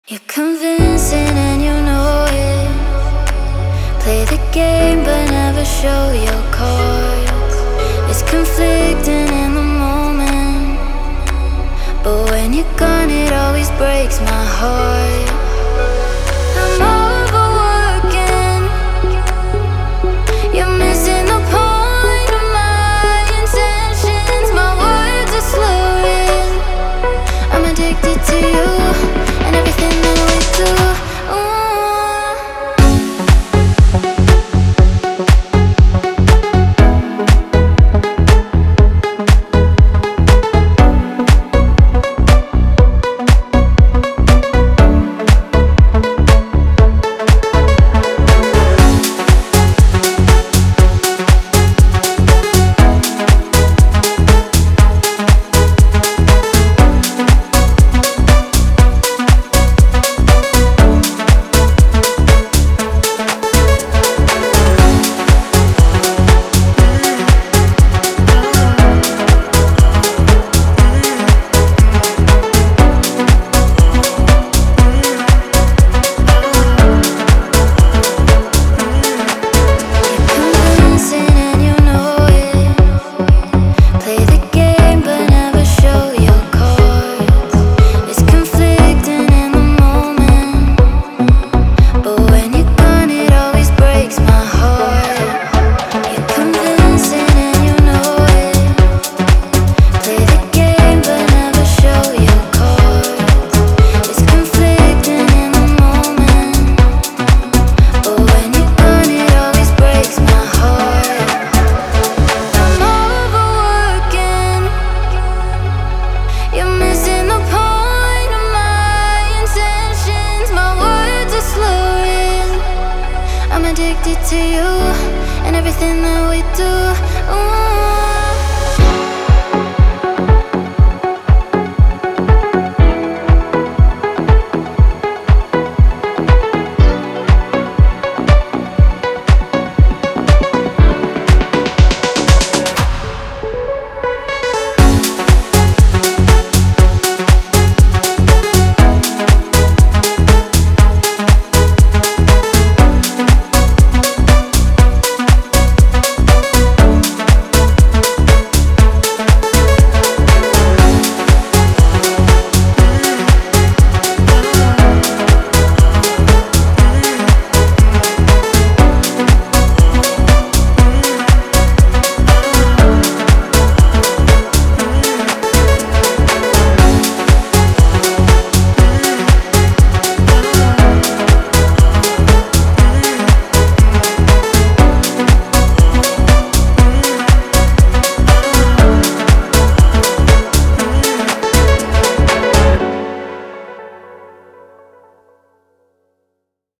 You're convincing and you know it. Play the game but never show your cards. It's conflicting in the moment, but when you're gone it always breaks my heart. I'm overworking. You're missing the point of my intentions. My words are slurring. I'm addicted to you and everything that we do. I'm addicted to you and everything that we do.